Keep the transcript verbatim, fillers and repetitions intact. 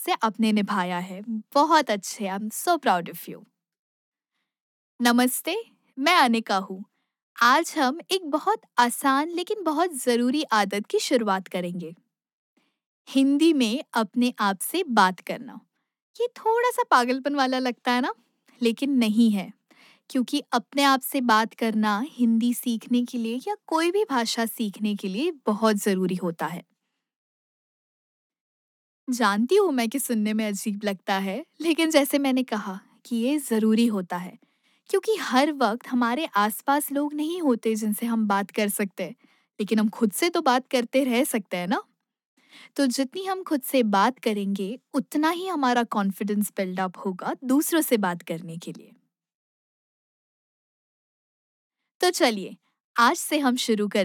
से आपने निभाया है। बहुत अच्छे, I am so proud of you. नमस्ते, मैं अनिका हूँ। आज हम एक बहुत आसान लेकिन बहुत ज़रूरी आदत की शुरुआत करेंगे। हिंदी में अपने आप से बात करना। ये थोड़ा-सा पागलपन वाला लगता है ना? लेकिन नहीं है, क्योंकि अपने आप से बात करना हिंदी सीखने के लिए या कोई भी भाषा सीखने के लिए बहुत ज़रूरी होता है। जानती हूँ मैं कि सुनने में अजीब लगता है, लेकिन जैसे मैंने कहा कि ये ज़रूरी होता है, क्योंकि हर वक्त हमारे आसपास लोग नहीं होते जिनसे हम बात कर सकते हैं, लेकिन हम खुद से तो बात करते रह सकते हैं ना? तो जितनी हम खुद से बात करेंगे, उतना ही हमारा कॉन्फिडेंस बिल्ड अप होगा दूसरों से बात करने के लिए। तो चलिए, आज से हम शुरू कर